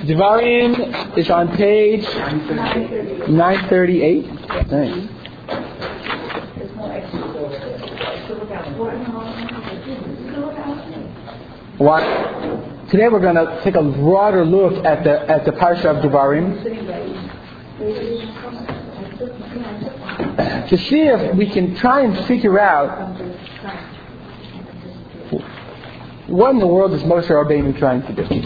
Devarim is on page 938. Thanks. Today we're going to take a broader look at the Parsha of Devarim to see if we can try and figure out what in the world is Moshe Rabbeinu trying to do.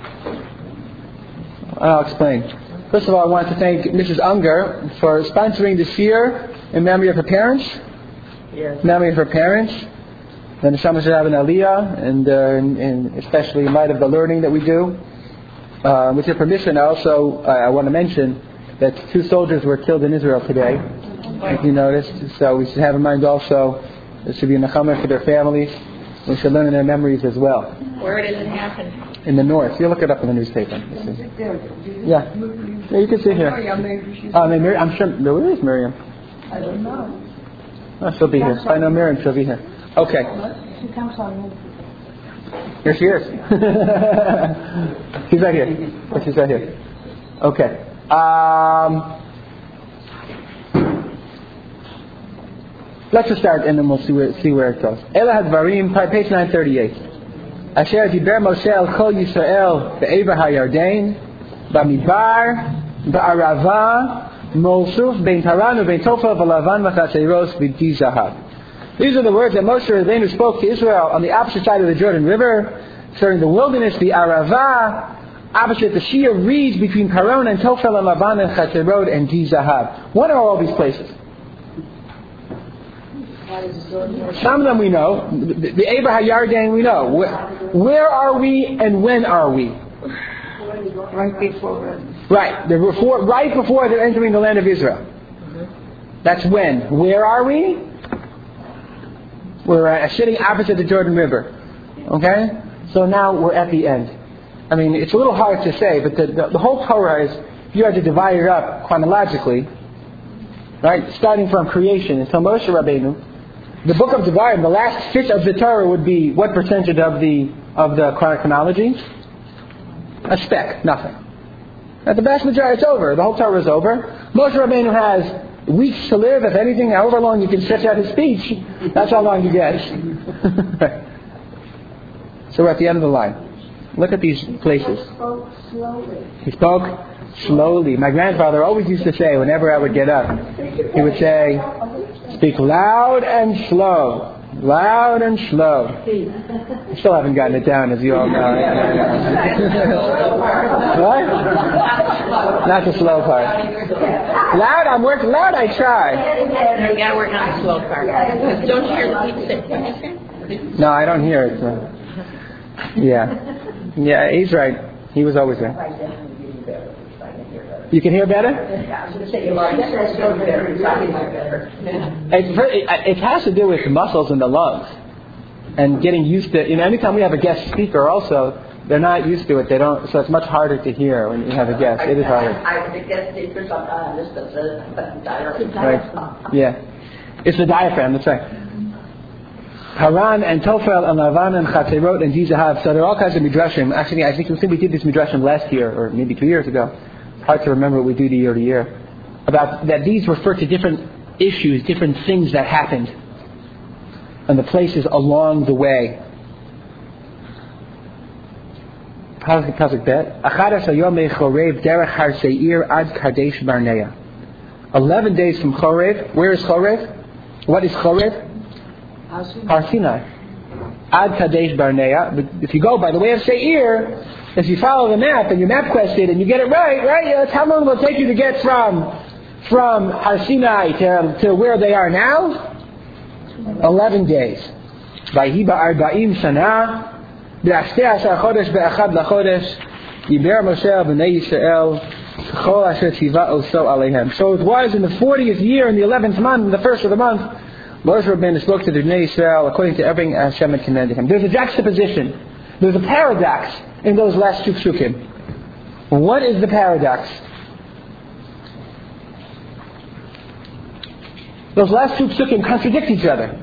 I'll explain. First of all, I want to thank Mrs. Unger for sponsoring this year in memory of her parents. Yes. In memory of her parents. And the Neshama should have an aliyah, and especially in light of the learning that we do. With your permission, I want to mention that 2 soldiers were killed in Israel today, if you noticed. So we should have in mind also, there should be a nechama for their families. We should learn in their memories as well. Where did it happen? In the north. You look it up in the newspaper. Yeah, you can see here. I'm sure. Where is Miriam? I don't know. Oh, she'll be here. If I know Miriam, she'll be here. Okay. She comes on. Here she is. She's right here. She's right here. Okay. Let's just start and then we'll see where it goes. Ela Hadvarim, page 938. Asher diber Moshe el Kol Yisrael be'ever HaYarden b'midbar ba'arava Mosuf bein Paran u'bein Tofel v'Lavan v'chaseros v'di Zahav. These are the words that Moshe Rabbeinu spoke to Israel on the opposite side of the Jordan River, during the wilderness, the Arava, opposite the Shia reeds between Paran and Tofel and Lavan and Chaserot and Di Zahav. What are all these places? Some of them we know. The Eber HaYarden we know. Where are we and when are we? Right before. Right. Right before they're entering the land of Israel. That's when. Where are we? We're sitting opposite the Jordan River. Okay? So now we're at the end. I mean, it's a little hard to say, but the whole Torah is, if you had to divide it up chronologically, right, starting from creation until Moshe Rabbeinu, the book of Devarim, the last fifth of the Torah would be what percentage of the chronology? A speck, nothing. At the vast majority, it's over. The whole Torah is over. Moshe Rabbeinu has weeks to live, if anything. However long you can stretch out his speech, that's how long he gets. So we're at the end of the line. Look at these places. He spoke slowly. My grandfather always used to say, whenever I would get up, he would say, speak loud and slow. Loud and slow. I still haven't gotten it down, as you all know. What? Not the slow part. Loud, I'm working loud, I try. You gotta work on the slow part. Don't you hear the people? No, I don't hear it. Yeah, he's right. He was always there. You can hear better? It has to do with the muscles in the lungs and getting used to. Anytime we have a guest speaker, also they're not used to it. They don't. So it's much harder to hear when you have a guest. It is harder. Right. Yeah, it's the diaphragm. That's right. Haran and Tofel and Lavan and Chaserot and Di Zahav. So there are all kinds of midrashim. Actually, I think we did this midrashim last year or maybe 2 years ago. Hard to remember what we do year to year. About that these refer to different issues, different things that happened, and the places along the way. Pasuk Bet. 11 days from Chorev. Where is Chorev? What is Chorev? Har Sinai. Ad Kadesh Barnea. But if you go by the way of Seir, if you follow the map and you map quest it and you get it right, that's how long it will take you to get from Har Sinai to where they are now? 11 days. Vayhi ba'arba'im shana b'ashtei ashar chodesh be'achad lachodesh yiber Moshe b'nei Yisrael chol asher tzivah oso aleihem. So it was in the 40th year, in the 11th month, in the first of the month, Moshe Rabbeinu spoke to the Bnei Yisrael according to everything Hashem had commanded him. There's a juxtaposition. There's a paradox in those last 2 psukim. What is the paradox? Those last 2 psukim contradict each other.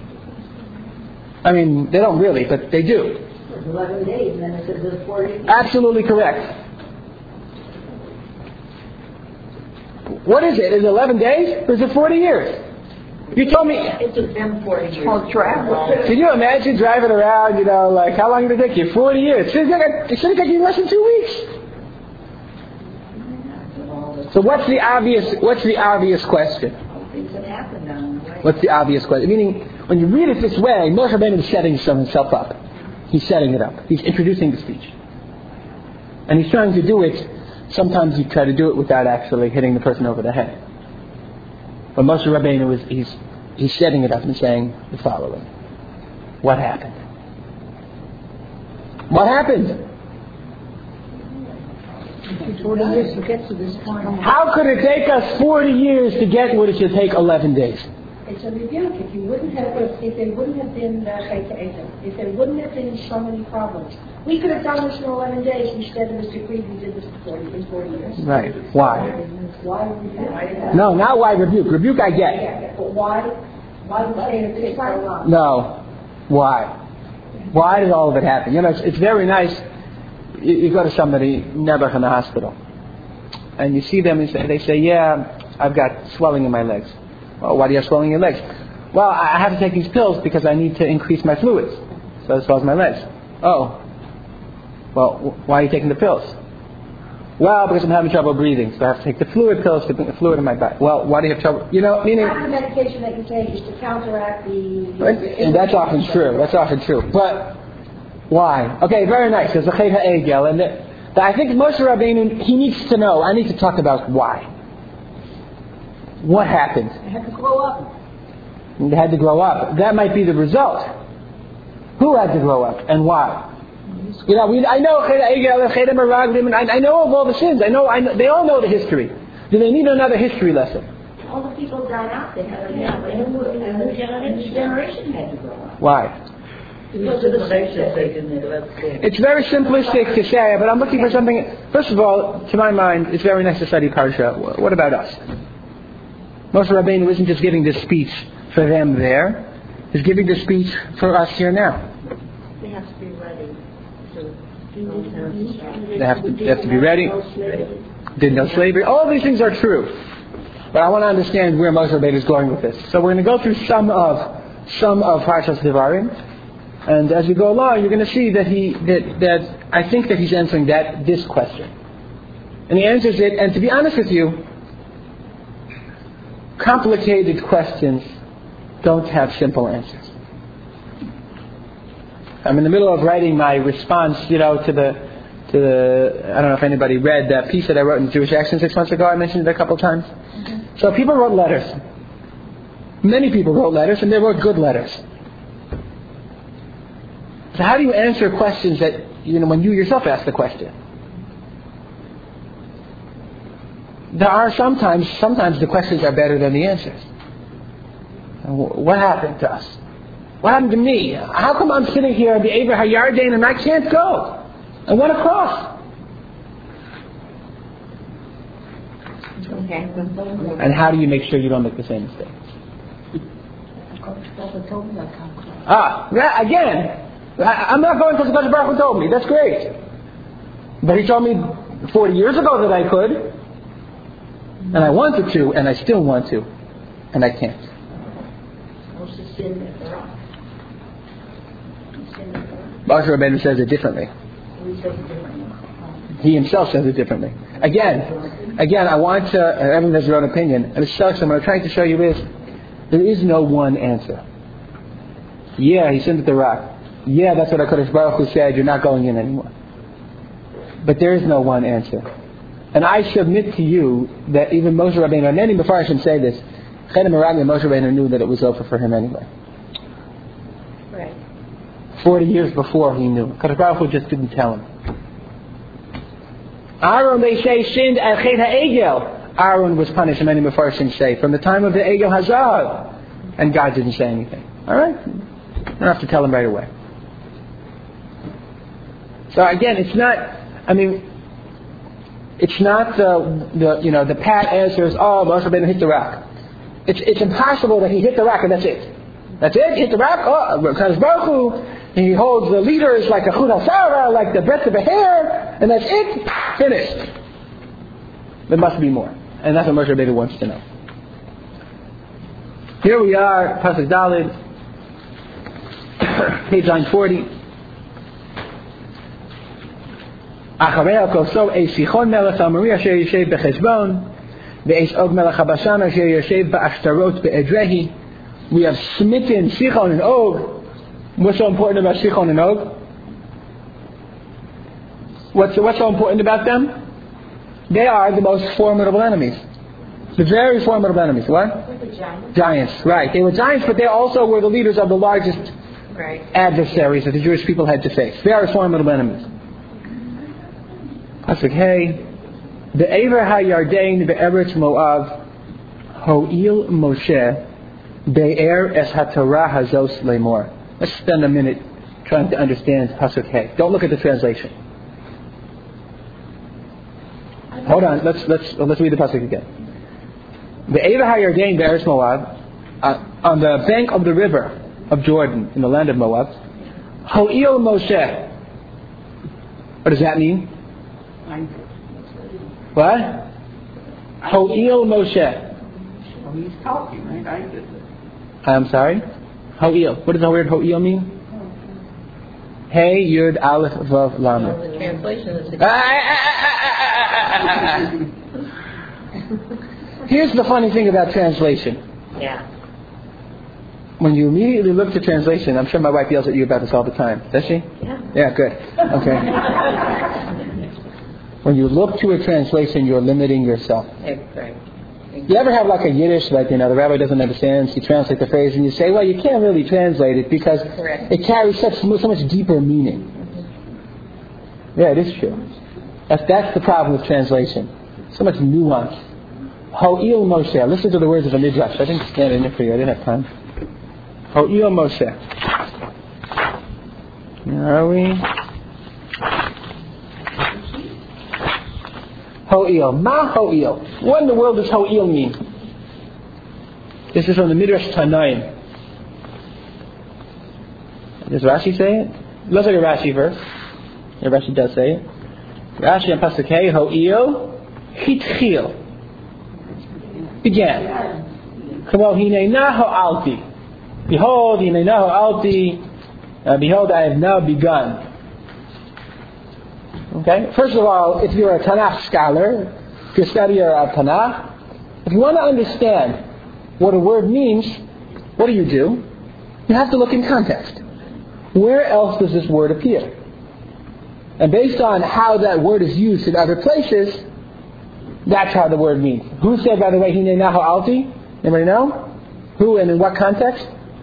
I mean, they don't really, but they do. 11 days, and then it says 40. Absolutely correct. What is it? Is it 11 days or is it 40 years? You told me. It took them 40 years. Well, travel. Can you imagine driving around, like how long did it take you? 40 years. It should take you less than 2 weeks. So what's the obvious question? What's the obvious question? Meaning, when you read it this way, Moshe Rabbeinu is setting himself up. He's setting it up. He's introducing the speech. And he's trying to do it. Sometimes you try to do it without actually hitting the person over the head. But Moshe Rabbeinu he's setting it up and saying the following. What happened? What happened? 40 years to get to this point. How could it take us 40 years to get what it should take 11 days? It's a rebuke. If there wouldn't have been if there wouldn't have been so many problems, we could have done this in 11 days instead of this decree. We did this in 40 years. Right. Why? Why rebuke? No, not why rebuke. Rebuke I get. Yeah, but why did it take so long? No. Why? Why did all of it happen? It's very nice. You go to somebody, Nebuch, in the hospital, and you see them and they say, yeah, I've got swelling in my legs. Well, why do you have swelling in your legs? Well, I have to take these pills because I need to increase my fluids. So it swells my legs. Oh. Well, why are you taking the pills? Well, because I'm having trouble breathing, so I have to take the fluid pills to put the fluid in my body. Well, why do you have trouble? Meaning... Half the medication that you take is to counteract the... And that's often true. But why? Okay, very nice. There's a Chet HaEgel. And I think Moshe Rabbeinu, he needs to know. I need to talk about why. What happened? They had to grow up. They had to grow up. That might be the result. Who had to grow up and why? I know I know of all the sins. I know they all know the history. Do they need another history lesson? All the people died out. They had a new generation had to grow up. Why? Because of the It's very simplistic to say, but I'm looking for something. First of all, to my mind, it's very nice to study Parsha. What about us? Moshe Rabbeinu isn't just giving this speech for them there. He's giving this speech for us here now. They have to be ready. They have to be ready. Did no slavery. All of these things are true. But I want to understand where Moshe Rabbeinu is going with this. So we're going to go through some of Parshas Devarim. And as we go along, you're going to see that I think that he's answering this question. And he answers it, and to be honest with you, complicated questions don't have simple answers. I'm in the middle of writing my response, to the I don't know if anybody read that piece that I wrote in Jewish Action 6 months ago. I mentioned it a couple of times. Mm-hmm. So people wrote letters. Many people wrote letters, and they wrote good letters. So how do you answer questions that, when you yourself ask the question? There are sometimes the questions are better than the answers. What happened to us? What happened to me? How come I'm sitting here at the Ever HaYarden and I can't go? I want to cross. And how do you make sure you don't make the same mistake? Again, I'm not going because the Baruch Hu told me. That's great. But he told me 40 years ago that I could. And I wanted to, and I still want to. And I can't. Moshe Rabbeinu says it differently. He himself says it differently. Again, I want to, everyone has their own opinion, and it sucks, and what I'm trying to show you is, there is no one answer. Yeah, he sinned at the rock. Yeah, that's what HaKadosh Baruch Hu said, you're not going in anymore. But there is no one answer. And I submit to you that even Moshe Rabbeinu, and many before I should say this, Chedim Meraglim, Moshe Rabbeinu knew that it was over for him anyway. Right. 40 years before he knew. HaKadosh Baruch Hu just didn't tell him. Aaron, they say, sinned at Chet HaEgel. Aaron was punished, and many Mepharshim say, from the time of the Egel Hazar. And God didn't say anything. Alright? You don't have to tell him right away. So again, it's not the pat answers, Moshe Rabbeinu hit the rock. It's impossible that he hit the rock and that's it. That's it? Hit the rock? Because Baruch Hu, he holds the leaders like a chud hasara, like the breadth of a hair, and that's it? Finished. There must be more. And that's what Moshe Rabbeinu wants to know. Here we are, Pasuk Daled, page 940. Acharei al-koso eis Sichon melech Amori asher yoshev becheshbon ve'eis Og melech Habashan asher yoshev ba'ashtarot be'edrehi. We have smitten Sichon and Og. What's so important about Sichon and Og? What's so important about them? They are the most formidable enemies. The very formidable enemies. What? Giants. Right. They were giants, but they also were the leaders of the largest adversaries that the Jewish people had to face. Very formidable enemies. Pasuk Hey. Be'ever ha'yardein be'eretz Moav ho'il Moshe be'er es ha'torah hazos le'mor. Let's spend a minute trying to understand Pasuk Hey. Don't look at the translation. Hold on. Let's read the pasuk again. The Eva HaYarden be'eretz Moab, on the bank of the river of Jordan in the land of Moab. Ho'il Moshe. What does that mean? What? Ho'il Moshe. Well, he's talking, right? I'm sorry. Ho'il. What does the word Ho'il mean? Hey Yud Aleph Vav Lamed. The translation is Here's the funny thing about translation. Yeah. When you immediately look to translation, I'm sure my wife yells at you about this all the time. Does she? Yeah. Yeah, good. Okay. When you look to a translation, you're limiting yourself. Right. You ever have like a Yiddish, like, the rabbi doesn't understand, so you translate the phrase and you say, well, you can't really translate it because it carries so much deeper meaning. Yeah, it is true. That's the problem with translation. So much nuance. Ho'il Moshe. Listen to the words of the Midrash. I didn't stand in it for you. I didn't have time. Ho'il Moshe. Where are we? Ho'il. Ma Ho'il. What in the world does Ho'il mean? This is from the Midrash Tanaim. Does Rashi say it? It looks like a Rashi verse. Yeah, Rashi does say it. Rashi and Pasuk Hey, Ho'il Hitchil. Began. Kamo Hinena Ho'alti. Behold, Hinena Ho'alti. Behold, I have now begun. Okay? First of all, if you're a Tanakh scholar, if you're a studier of Tanakh, if you want to understand what a word means, what do? You have to look in context. Where else does this word appear? And based on how that word is used in other places, that's how the word means. Who said, by the way, Hinei Naho Alti? Anybody know? Who and in what context?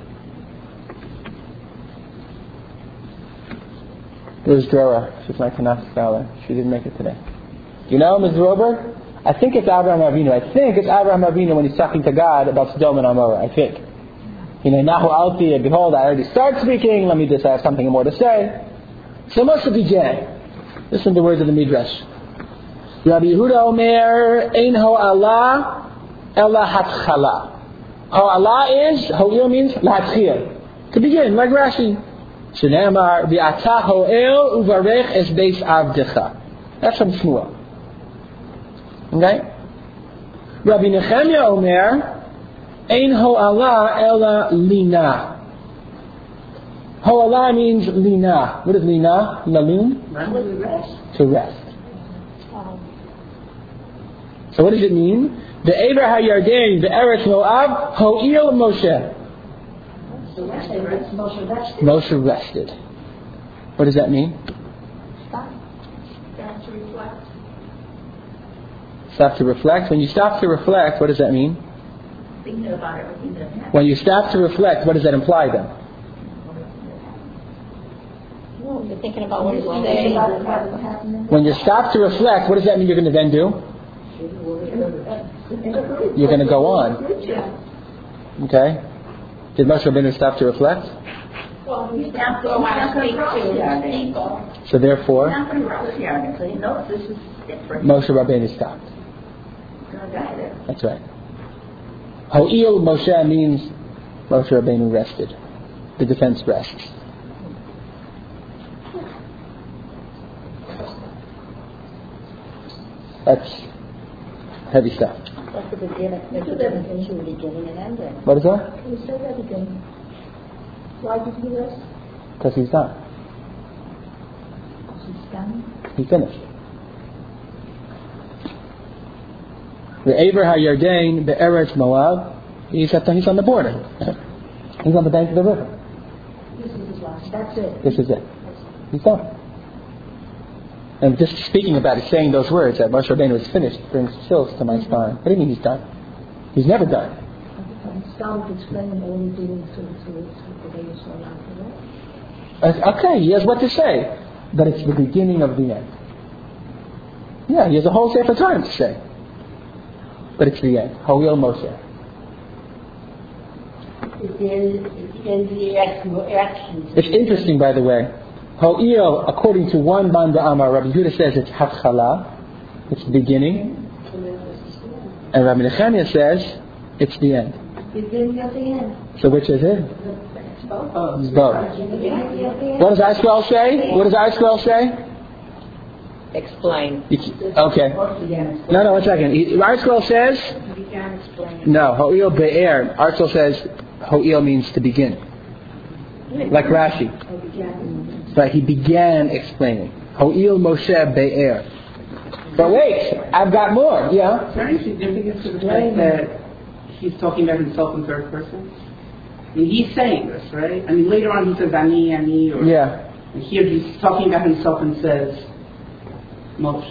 Where's Dora? She's my Tanakh scholar. She didn't make it today. You know, Ms. Rober? I think it's Abraham Avinu. I think it's Abraham Avinu when he's talking to God about Sodom and Amorah. I think. Hinei Naho Alti, and behold, I already start speaking. Let me just have something more to say. So Moshe began. Listen to the words of the Midrash. Rabbi Yehuda Omer, Ein Ho'ala, Ela Hatchala. Ho'ala is, Ho'il means, L'hatchil. To begin, like Rashi. Shneimar, V'ata Ho'el Uvarech Es Beis Avdecha. That's from Shmuel. Okay? Rabbi Nechemia Omer, Ein Ho'ala, Ela Lina. Ho'ala means lina. What is lina? Lalun? To rest. So what does it mean? The Eber HaYarden, the Eretz Moab, Ho'il Moshe. Moshe rested. What does that mean? Stop to reflect. Stop to reflect. When you stop to reflect, what does that mean? Thinking about it. When you stop to reflect, what does that imply then? You're thinking about what you're saying. When you stop to reflect, what does that mean you're going to then do? You're going to go on. Okay? Did Moshe Rabbeinu stop to reflect? Well, he's not going to speak to people. So therefore, Moshe Rabbeinu stopped. That's right. Ho'il Moshe means Moshe Rabbeinu rested. The defense rests. Heavy stuff. What's the beginning? What's the difference between beginning and ending? What is that? You said that again. Why did you do this? Because he's done. She's done. He finished. Ve'ever ha'yarden be'eretz Moab. He's on the border. He's on the bank of the river. This is his last. That's it. This is it. He's done. And just speaking about it, saying those words that Moshe Rabbeinu was finished, brings chills to my spine. What do you mean he's done? He's never done. Stop explaining all the things to the day is so long. Okay, he has what to say. But it's the beginning of the end. Yeah, he has a whole sefer time to say. But it's the end. Ho'il Moshe. It's interesting, by the way. Ho'il, according to one Banda Amar, Rabbi Yehuda says it's Hatchala, it's the beginning. And Rabbi Nechemia says it's the end. Beginning of the end. So which is it? It's both. It's both. What does iScroll say? What does iScroll say? Explain. Okay. No, 1 second. iScroll says? No, Ho'il Be'er. iScroll says Ho'il means to begin. Like Rashi. But he began explaining. Ho'il Moshe Be'er. But wait, I've got more. Yeah? Is there any significance to the fact that he's talking about himself in third person? I mean, he's saying this, right? I mean, later on he says Ani, or... Yeah. And here he's talking about himself and says Moshe.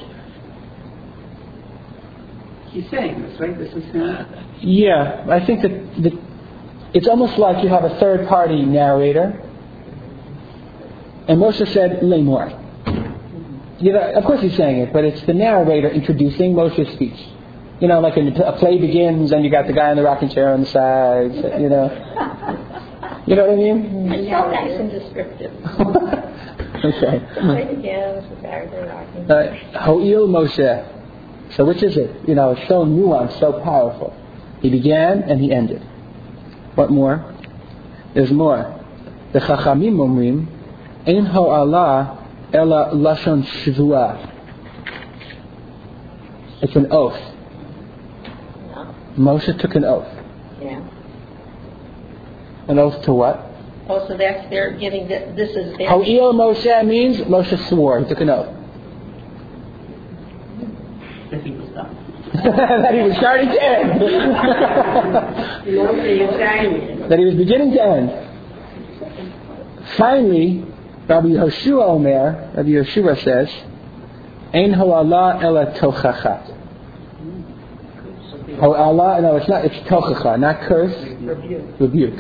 He's saying this, right? This is him. Yeah, I think that it's almost like you have a third party narrator. And Moshe said, Lemor. You know, of course he's saying it, but it's the narrator introducing Moshe's speech. You know, like a play begins and you got the guy in the rocking chair on the sides, you know. You know what I mean? It's so nice and descriptive. Okay. The play begins with Barry rocking. Ho'il Moshe. So which is it? You know, it's so nuanced, so powerful. He began and he ended. What more? There's more. The Chachamim Omrim, Ein Ho'ala Ela Lashon Shivua. It's an oath. No. Moshe took an oath. Yeah. An oath to what? Oh, so that's they're giving this is their... Ho'il Moshe means Moshe swore. He took an oath. That he was done. That he was starting to end. That he was beginning to end. Finally, Rabbi Yehoshua says, Ein ho'ala ela tochachat. Ho'ala, no, it's not, it's tochacha, not curse, rebuke.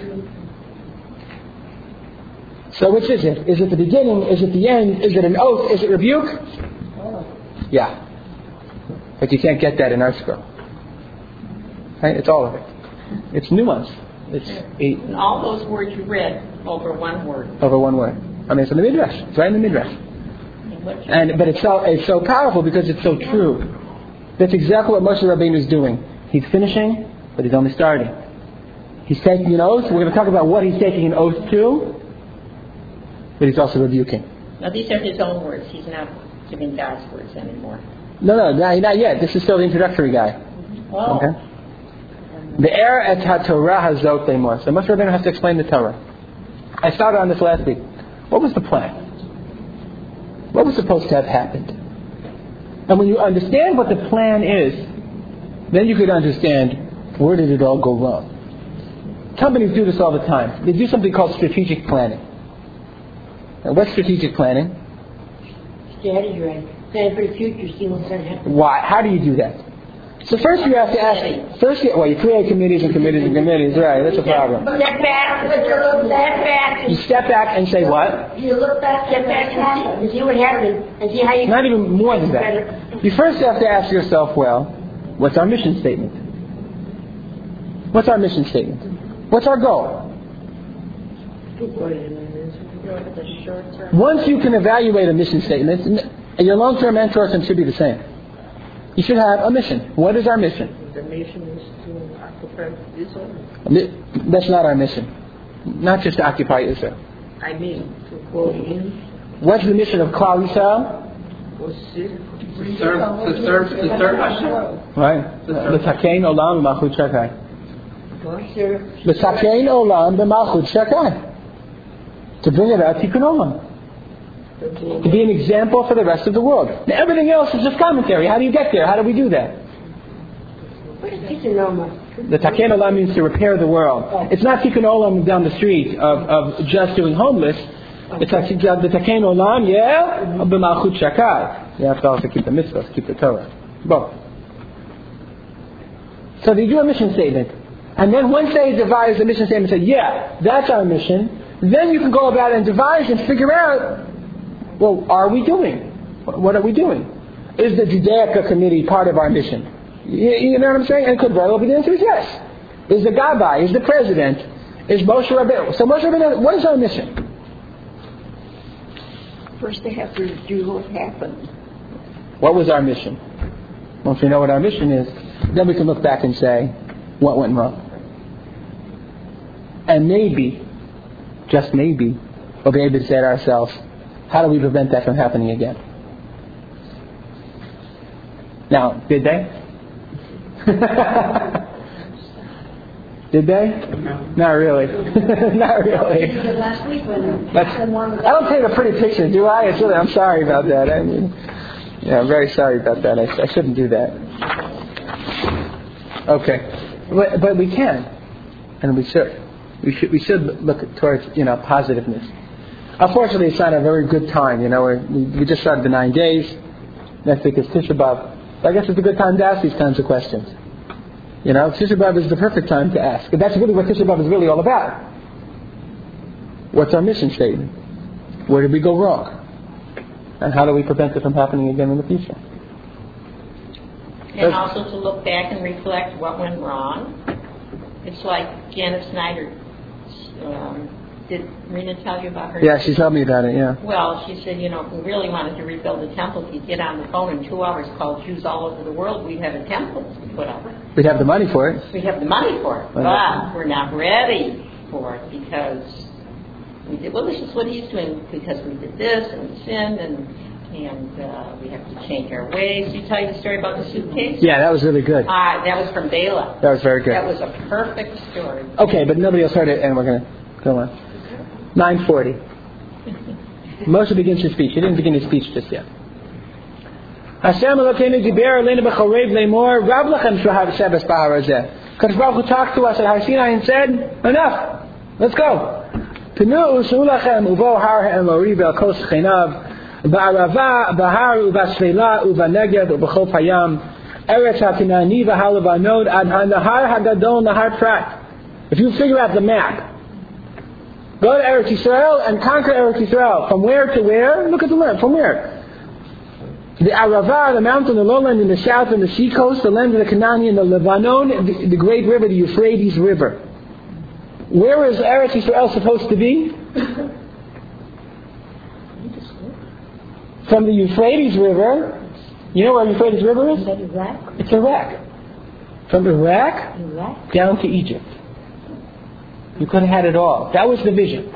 So which is it? Is it the beginning? Is it the end? Is it an oath? Is it rebuke? Yeah. But you can't get that in our scroll. Right? It's all of it. It's nuance. It's And all those words you read over one word. over one word. I mean, it's in the Midrash. It's right in the Midrash. But it's so powerful because it's so true. That's exactly what Moshe Rabbeinu is doing. He's finishing, but he's only starting. He's taking an oath. We're going to talk about what he's taking an oath to, but he's also rebuking. Now these are his own words. He's not giving God's words anymore. No, not yet. This is still the introductory guy. Oh. Okay. Be'er et ha-Torah hazot lemor. So Moshe Rabbeinu has to explain the Torah. I started on this last week. What was the plan? What was supposed to have happened? And when you understand what the plan is, then you could understand where did it all go wrong. Companies do this all the time. They do something called strategic planning. Now, what's strategic planning? Strategy, right? Plan for the future, see what's going to happen. Why? How do you do that? So first you have to ask. You create committees and committees and committees. Right? That's a problem. Step back. You step back and say what? You look back, step back, and see what happened, and see how you. Not even more than that. You first have to ask yourself, well, what's our mission statement? What's our mission statement? What's our goal? Once you can evaluate a mission statement, and your long-term and short-term should be the same. You should have a mission. What is our mission? The mission is to occupy Israel. That's not our mission. Not just to occupy Israel. I mean, to quote him. What's the mission of Klal Yisrael? To serve Hashem. Right. L'takein olam b'malchut shakai. L'takein olam b'malchut shakai. To bring it out tikkun olam. To be an example for the rest of the world. Now everything else is just commentary. How do you get there? How do we do that? What is tikkun olam? The takein olam means to repair the world. It's not tikkun olam down the street of just doing homeless. It's actually the takein olam, b'malchut shakai. You have to also keep the mitzvahs, keep the Torah. Both. So they do a mission statement. And then once they devise the mission statement and say, yeah, that's our mission, then you can go about and devise and figure out, well, are we doing? What are we doing? Is the Judaica committee part of our mission? You know what I'm saying? And could very well be the answer is yes. Is the Gabbai, is the president, is Moshe Rabbeinu. So Moshe Rabbeinu, what is our mission? First they have to do what happened. What was our mission? Once we know what our mission is, then we can look back and say, what went wrong? And maybe, just maybe, we'll be able to say to ourselves, how do we prevent that from happening again? Now, did they? Did they? No. Not really. Not really. Last week when I don't paint a pretty picture, do I? I'm sorry about that. I mean, yeah, I'm very sorry about that. I shouldn't do that. Okay, but we can, and we should. We should look towards positiveness. Unfortunately, it's not a very good time. We just started the 9 days. Next week is Tisha B'Av. So I guess it's a good time to ask these kinds of questions. Tisha B'Av is the perfect time to ask. And that's really what Tisha B'Av is really all about. What's our mission statement? Where did we go wrong? And how do we prevent it from happening again in the future? And also to look back and reflect what went wrong. It's like Janet Snyder. Did Rena tell you about her? Yeah, she told me about it, yeah. Well, she said, if we really wanted to rebuild the temple, if you get on the phone in 2 hours, call Jews all over the world, we'd have a temple to put up. We'd have the money for it. We'd have the money for it, but we're not ready for it because we did, well, this is what he's doing because we did this and we sinned and we have to change our ways. Did he tell you the story about the suitcase? Yeah, that was really good. That was from Bela. That was very good. That was a perfect story. Okay, but nobody else heard it, and we're going to go on. 9:40. Moshe begins his speech. He didn't begin his speech just yet. Hashem Elokeinu diber aleinu b'chorev lemor rab lachem shahav sebes b'har hazeh. Kadosh Baruch Hu talked to us at Har Sinai and said, enough, let's go. Penu u'shu lachem uvo har ha'emori ve'al chenav ba'arava b'har u'b'sfela u'b'negev u'b'chol hayam eretz ha'kinani v'ha'levanod ad ha'nahar ha'gadol nahar Prat. If you figure out the map, go to Eretz Yisrael and conquer Eretz Yisrael. From where to where? Look at the land. From where? The Arava, the mountain, the lowland in the south, and the sea coast, the land of the Canaan, and the Lebanon, the great river, the Euphrates River. Where is Eretz Yisrael supposed to be? From the Euphrates River. You know where the Euphrates River is? Iraq. It's Iraq. From Iraq down to Egypt. You could have had it all. That was the vision.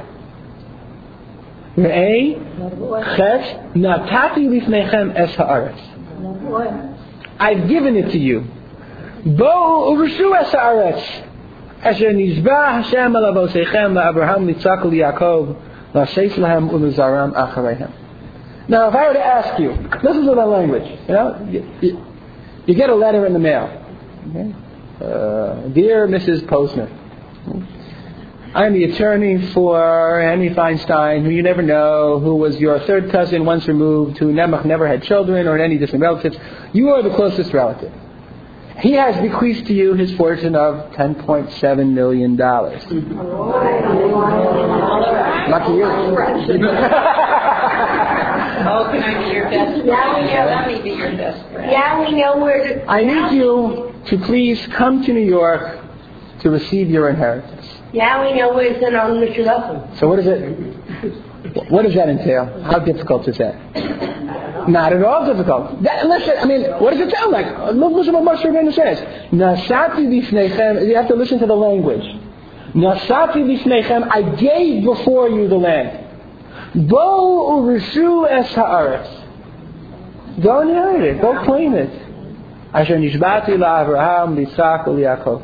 Re'ei, Chet, Natati lifnechem es ha'aretz. I've given it to you. Bo u'reshu es ha'aretz. Asher nizba Hashem al avoseichem la'Abraham Yitzchak u'Yaakov la'seis lahem u'luzaram achareihem. Now, if I were to ask you, listen to the language. You get a letter in the mail. Okay? Dear Mrs. Postman, I'm the attorney for Henry Feinstein, who you never know, who was your third cousin once removed, who never had children or any distant relatives. You are the closest relative. He has bequeathed to you his fortune of $10.7 million. Lucky you. Oh, can I be your best friend? Yeah, let me be your best friend. Yeah, we know where to... I need you to please come to New York to receive your inheritance. Yeah, we know where to send on Mr. Lawson. So what does that entail? How difficult is that? Not at all difficult. Listen, what does it sound like? Listen to what Moshe Rabbeinu says. Nasati b'fneichem. You have to listen to the language. Nasati b'fneichem. I gave before you the land. Bo u'rishu es ha'aretz. Don't inherit it. Go claim it. Asher nishbati la'Avraham li'Yitzchak u'li'Yaakov.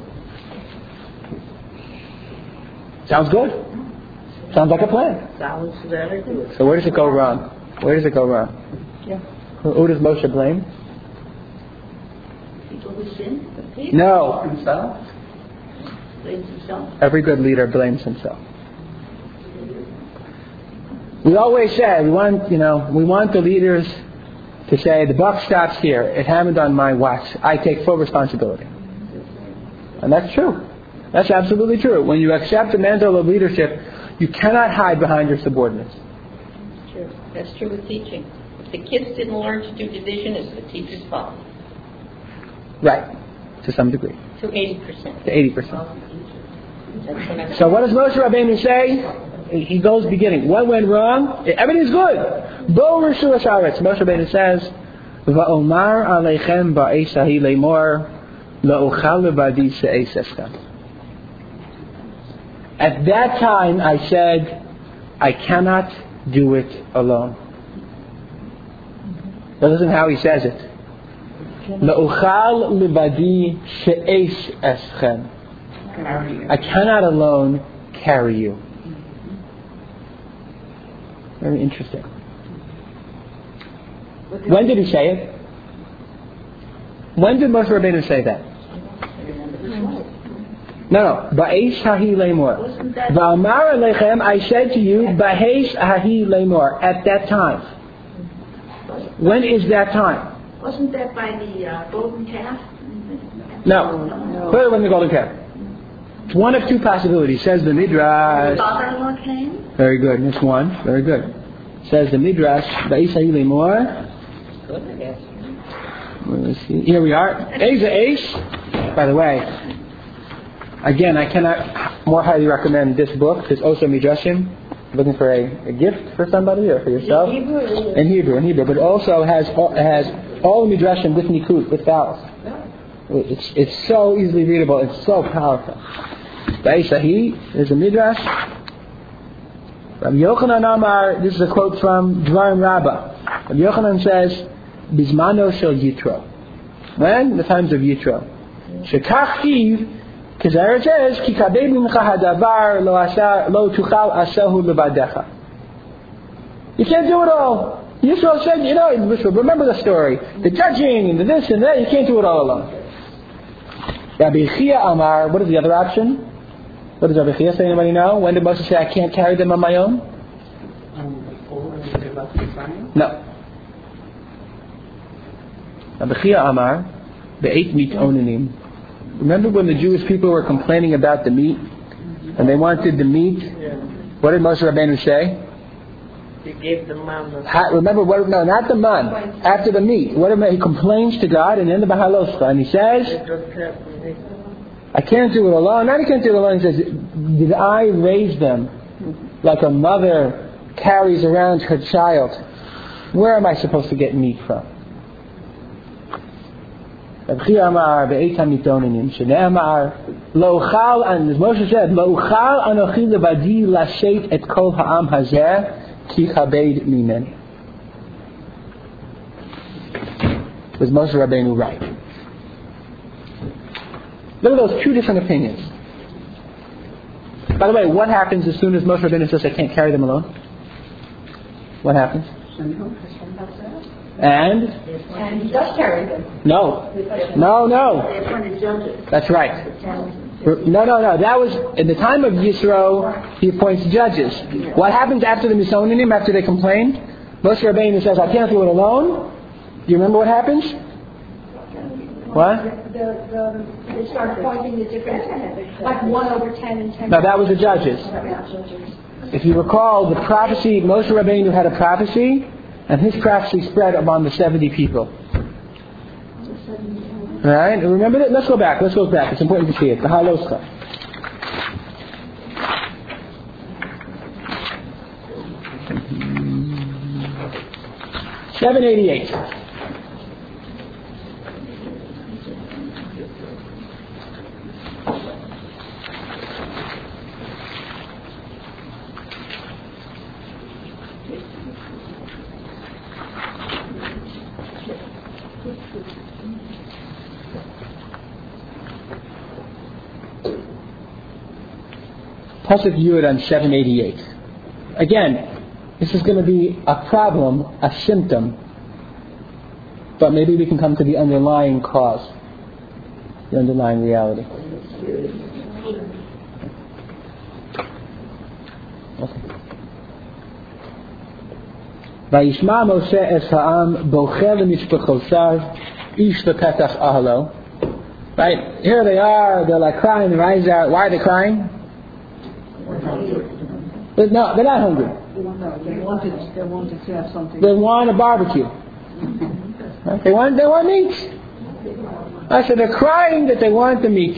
Sounds good. Sounds like a plan. Sounds very good. So where does it go wrong? Where does it go wrong? Yeah. Who does Moshe blame? People who sin. No. Himself? Blames himself. Every good leader blames himself. We always say we want the leaders to say the buck stops here. It happened on my watch. I take full responsibility, and that's true. That's absolutely true. When you accept the mantle of leadership, you cannot hide behind your subordinates. True. That's true with teaching. If the kids didn't learn to do division, it's the teacher's fault. Right, to some degree. To 80%. To 80%. So what does Moshe Rabbeinu say? He goes beginning. What went wrong? Everything's good. Bo Rishu Haaretz. Moshe Rabbeinu says, Va'omar aleichem ba'esh hahi leimor la'ochal levadi se'eis eschem. At that time I said, I cannot do it alone. That isn't how he says it. La'ochal levadi se'eis eschem. I cannot alone carry you. Very interesting. When did he say it? When did Moshe Rabbeinu say that? No. Ba'esh hahi leimor. Va'amar aleichem, I said to you, ba'esh hahi leimor. At that time. When is that time? Wasn't that by the golden calf? No. Clearly when the golden calf. It's one of two possibilities. Says the Midrash. Father-in-law came? Very good. That's one. Very good. Says the Midrash. Ba'esh hahi leimor. Good, I guess. Let's see. Here we are. Eish. By the way, again, I cannot more highly recommend this book. It's also Midrashim. Looking for a gift for somebody or for yourself. In Hebrew. But it also has all the Midrashim with Nikud, with vowels. It's so easily readable. It's so powerful. Ba'esahi is a Midrash. Rabbi Yochanan Amar, this is a quote from Dvarim Rabbah. Rabbi Yochanan says, Bizmano shel Yitro. When? The times of Yitro. Shekach chiv, Kizar says, Ki kabei mincha hadavar lo tuchal asehu levadecha. You can't do it all. Yisro said, remember the story. The judging and the this and that, you can't do it all alone. Rabbi Chia Amar, what is the other option? What does Rabbi Chia say? Anybody know? When did Moshe say, I can't carry them on my own? No. Rabbi Chia Amar, be'eit mit onanim. Remember when the Jewish people were complaining about the meat? And they wanted the meat? What did Moshe Rabbeinu say? He gave the man the... Remember, no, not the man. After the meat. He complains to God and in the Bahaloscha. And he says, I can't do it alone. Not he can't do it alone. He says, did I raise them like a mother carries around her child? Where am I supposed to get meat from? Rabbi Amar be'eit hamitonim shene'amar lo'uchal, and as Moshe said, lo'uchal anochi levadi lashet et kol ha'am hazeh ki chabed mimeni. Was Moshe Rabbeinu right? Look at those two different opinions. By the way, what happens as soon as Moshe Rabbeinu says, I can't carry them alone? What happens? And he does carry them. No. They appointed judges. That's right. No. That was in the time of Yisro. He appoints judges. What happens after the Misonim? After they complain, Moshe Rabbeinu says, "I can't do it alone." Do you remember what happens? What? They start appointing the different, like 1/10 and 10. No, that was the judges. If you recall, the prophecy, Moshe Rabbeinu had a prophecy. And his prophecy spread among the 70 people. Alright? Remember that? Let's go back. It's important to see it. The Haloscha. $788. Pasuk Yud on 788. Again, this is going to be a problem, a symptom, but maybe we can come to the underlying cause, the underlying reality. Okay. Vayishma Moshe es ha'am bocher lemishpachosav ish lepetach ahalo. Right, here they are, they're like crying their eyes out. Why are they crying? They're not hungry. They wanted to have something. They want a barbecue. Right? They want meat. I said they're crying that they want the meat.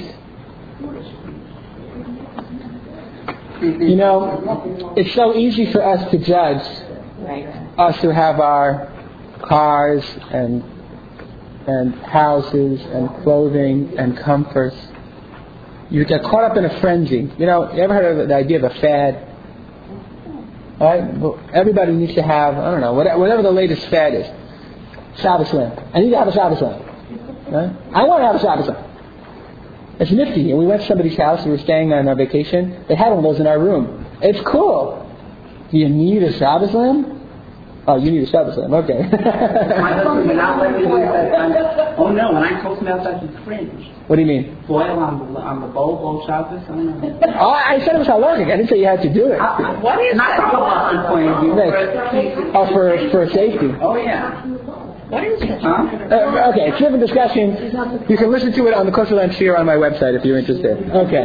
You know, it's so easy for us to judge. Us who have our cars and houses and clothing and comforts. You get caught up in a frenzy. You know, you ever heard of the idea of a fad? Right? Well, everybody needs to have, I don't know, whatever the latest fad is. Shabbos lamp. I need to have a Shabbos lamp. Right? I want to have a Shabbos lamp. It's nifty. We went to somebody's house. We were staying on our vacation. They had one of those in our room. It's cool. Do you need a Shabbos lamp? Oh, you need a Shabbos lamp. Okay. My husband would not let me do that. Oh no, when I told him outside, he cringed. What do you mean? Boil on the bowl Shabbos. I don't know. Oh, I said it was halachic. I didn't say you had to do it. What is not from a halachic point of view? For safety. Oh yeah. What is it? Okay, it's a different discussion. You can listen to it on the Kosher Land Shir on my website if you're interested. Okay.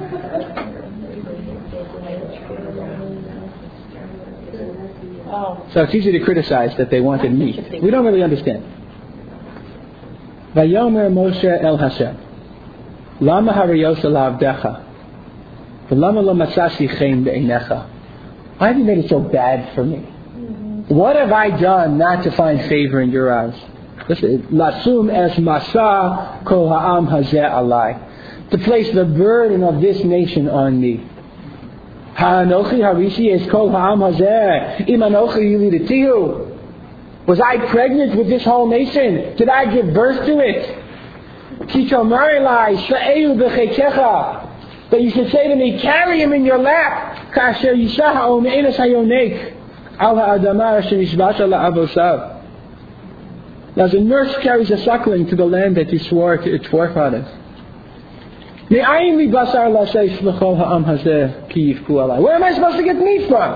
So it's easy to criticize that they wanted meat. We don't really understand. Vayomer Moshe el Hashem, Lama hariyos la'avdecha, v'lama lo matzasi chen be'einecha. Why have you made it so bad for me? What have I done not to find favor in your eyes? Lasum es masa kol ha'am hazeh alai, to place the burden of this nation on me. Ha'anochi harishi es kol ha'am hazeh im anochi yilidatihu. Was I pregnant with this whole nation? Did I give birth to it? Kitomar elai sha'eu b'chekecha, that you should say to me, carry him in your lap. Kasher yishah ha'om enes hayonek. As a nurse carries a suckling to the land that you swore to its forefathers. Where am I supposed to get meat from?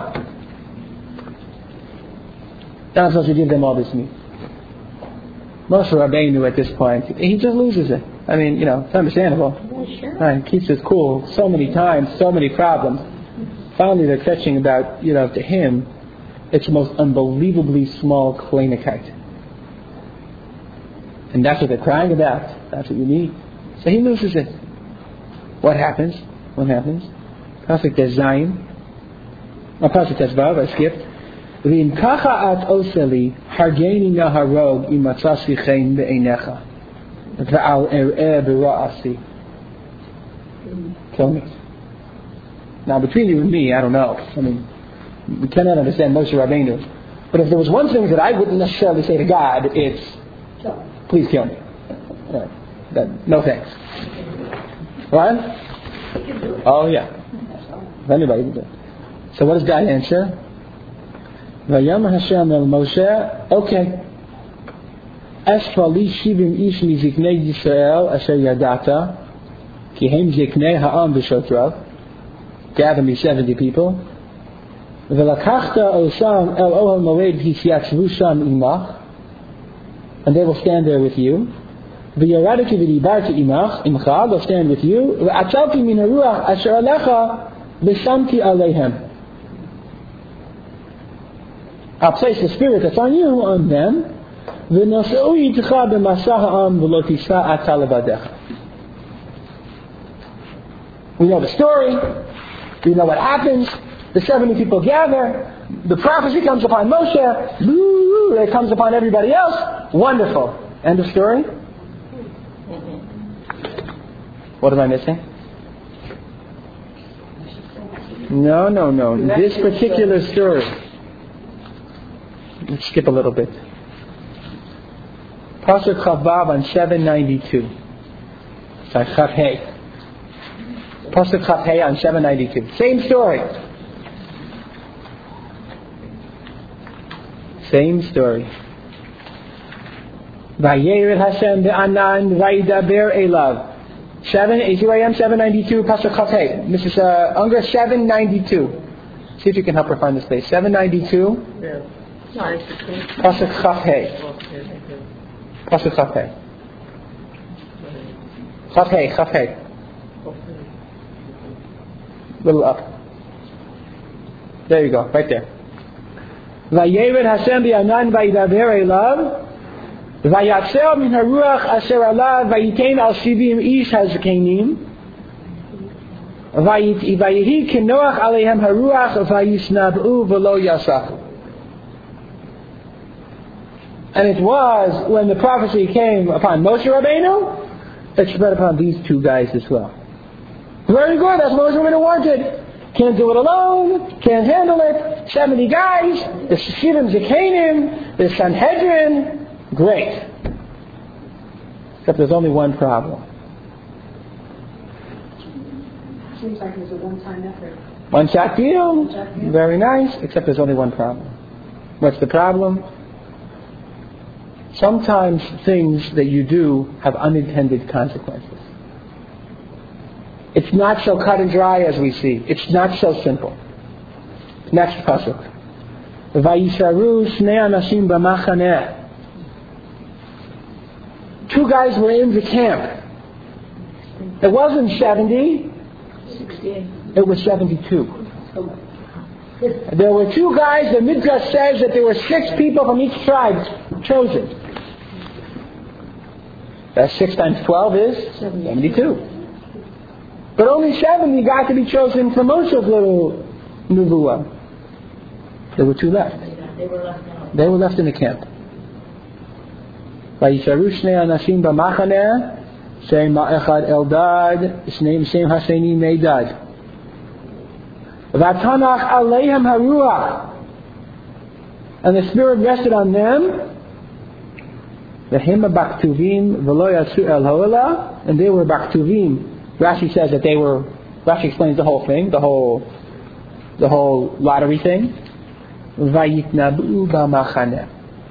I'm supposed to give them all this meat. Moshe Rabbeinu at this point, he just loses it. I mean, it's understandable. Yeah, sure. Right, he keeps his cool so many times, so many problems. Finally they're catching about, to him, it's the most unbelievably small kleinigkeit. And that's what they're crying about. That's what you need. So he loses it. What happens? Pasuk Tezayin. Pasuk Tezvav, I skipped. V'im kacha at oseli hargeni naharog imatzasi chen be'einecha v'al er'eh b'ra'asi. Kill me. Now between you and me, I don't know. We cannot understand Moshe Rabbeinu. But if there was one thing that I wouldn't necessarily say to God, it's, please kill me. No thanks. What? Oh yeah. If anybody would do it. So what does God answer? Vayam Hashem el Moshe, okay. Esfa li shivim ish mi ziknei Yisrael asher yadata, ki hem ziknei ha'am v'shotrav. Gather me 70 people. V'lakachta osam el ohel moed hisyatzvu sham imach, and they will stand there with you. V'yaradiki v'dibarti imach, imcha, they'll stand with you. V'atzalti min haruach asher alecha v'shamti aleihem. I'll place the spirit that's on you on them. V'noseu yitcha b'masah ha'am v'lo tisha ata levadecha. We know the story. We know what happens. The 70 people gather. The prophecy comes upon Moshe. It comes upon everybody else. Wonderful. End of story? What am I missing? No. This particular story. Let's skip a little bit. Pasuk Chavav on 792. Sorry, Chav Hey. Pasuk Chav Hey on 792. Same story. Same story. Vayered Hashem be'anan vayidaber elav. 792, Pasuk Chav Hey. Mrs. Unger, 792. See if you can help her find this place. 792. Yeah. Pasuk Chav Hey. Pasuk Chav Hey. Chav Hey, Chav Hey. Little up. There you go, right there. Vayered Hashem be'anan vayidaber elav. Vayatzel min haruach asher alav vayitein al shivim ish hazkenim. Vayehi kenoach aleihem haruach vayisnab'u v'lo yasachu. And it was when the prophecy came upon Moshe Rabbeinu that spread upon these two guys as well. Very good, that's what Moshe Rabbeinu wanted. Can't do it alone, can't handle it. 70 guys, the Shivim Zekanim, the Sanhedrin. Great. Except there's only one problem. Seems like it was a one-time effort. One shot deal. Very nice. Except there's only one problem. What's the problem? Sometimes things that you do have unintended consequences. It's not so cut and dry as we see. It's not so simple. Next pasuk. Vayisharu shnei anashim b'machaneh. Two guys were in the camp. It wasn't 70. 68. It was 72. There were two guys. The Midrash says that there were 6 people from each tribe chosen. That's 6 times 12 is 72. But only 70 got to be chosen from Moshe's little nuvuah. There were 2 left. They were left in the camp. Vayisharu shnei anashim b'machaneh, shem ha'echad Eldad, shem ha'sheni Meidad. V'tanach aleihem haruach, and the Spirit rested on them. V'hem baktuvim v'lo yatsu el ha'olah, and they were baktuvim. Rashi says that they were. Rashi explains the whole thing, the whole lottery thing. Vayitnabu b'machaneh.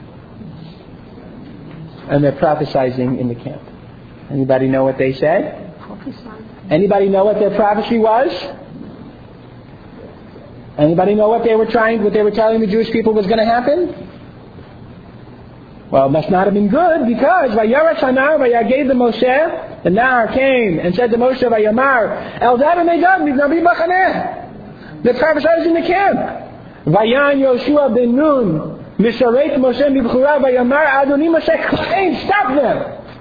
And they're prophesying in the camp. Anybody know what they said? Anybody know what their prophecy was? Anybody know what they were telling the Jewish people was going to happen? Well, it must not have been good because Vayaretz Hanar Vayaged the Moshe, the Nar came and said to Moshe Vayamar, Eldad Meidad Midnabi Bachaneh. They're prophesying in the camp. Vayan Yoshua ben Nun. Misharet Moshe Mibchura Vayamar Adoni Moshe Klain, stop them!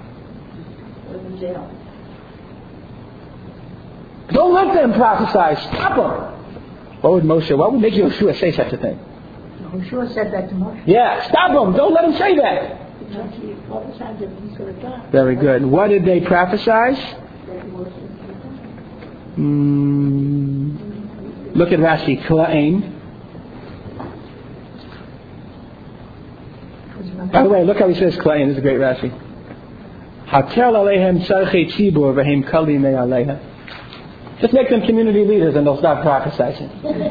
Don't let them prophesy, stop them! What would make Yoshua say such a thing? Yoshua said that to Moshe. Yeah, stop them, don't let him say that! Very good. What did they prophesy? Look at Rashi, Klain. By the way, look how he says Klain. This is a great Rashi. Hatel aleihem tzarchei tzibur v'hem kali mei aleihem. Just make them community leaders and they'll start prophesying.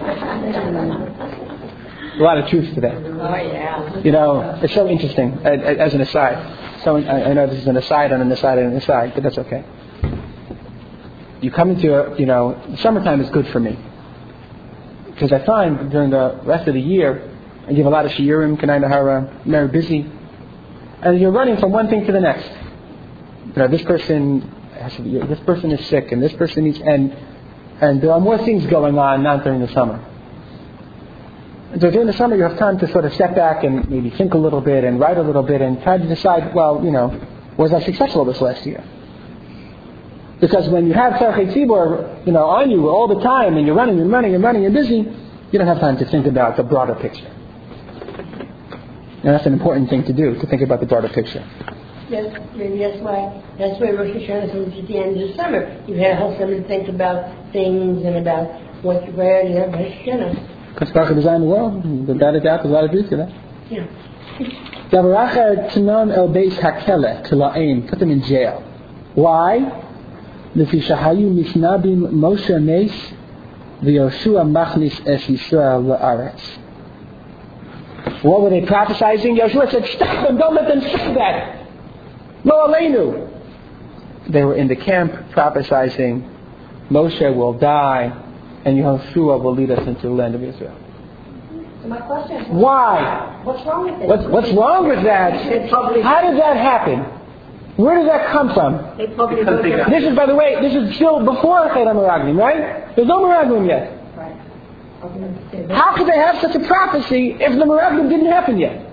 A lot of truth to that. Oh, yeah. You know, it's so interesting, as an aside. So I know this is an aside and an aside and an aside, but that's okay. You come into summertime is good for me. Because I find during the rest of the year, I give a lot of shiurim, Kanai Nahara, very busy. And you're running from one thing to the next. This person is sick, and this person needs, and there are more things going on, not during the summer. And so during the summer you have time to sort of step back and maybe think a little bit and write a little bit and try to decide, was I successful this last year? Because when you have Tzarchei Tzibur, on you all the time, and you're running and busy, you don't have time to think about the broader picture. And that's an important thing to do, to think about the broader picture. Yes, maybe that's why Rosh Hashanah comes at the end of the summer. You have time to think about things and about what you wear and you have Rosh Hashanah. Because Baruch designed the world, without a doubt, there's a lot of truth to that. Yeah. Davaracher Tanon El Beis Hakele Tila'im, put them in jail. Why? Lefi Shahayu Misnabim Moshe Nes V'Yoshua Machnis Es Yisrael La'aretz. What were they prophesying? Yoshua said, stop them, don't let them say that. Lo Aleinu. They were in the camp prophesying, Moshe will die and Yehoshua will lead us into the land of Israel. So my question is, why? What's wrong with it? What's wrong with that? How did that happen? Where did that come from? They probably This is, by the way, this is still before Cheder Meraglim, right? There's no Meraglim yet. Right. I can understand that. How could they have such a prophecy if the Meraglim didn't happen yet?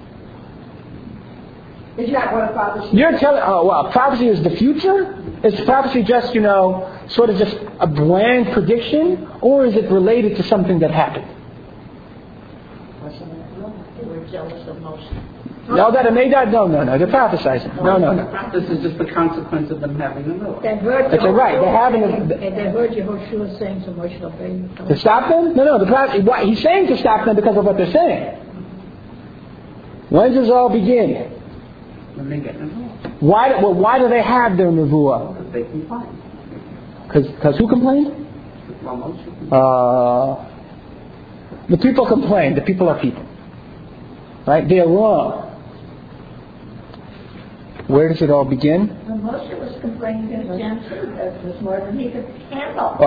Is that what a prophecy? You're telling, prophecy is the future? Is prophecy just, sort of just a bland prediction? Or is it related to something that happened? They were jealous of Moshe. No, that made that? No. They're prophesizing. No. This is just the consequence of them having the milk. They heard That's right. They're having and they heard Yehoshua saying to Moshe Rabbeinu. to stop them? No. He's saying to stop them because of what they're saying. When does it all begin? When they get involved. Why do they have their nevuah? Because they complain. Because who complained? Well, Moshe. The people complain. The people are people. Right? They are wrong. Where does it all begin? When Moshe was complaining to him, that was more than he could handle.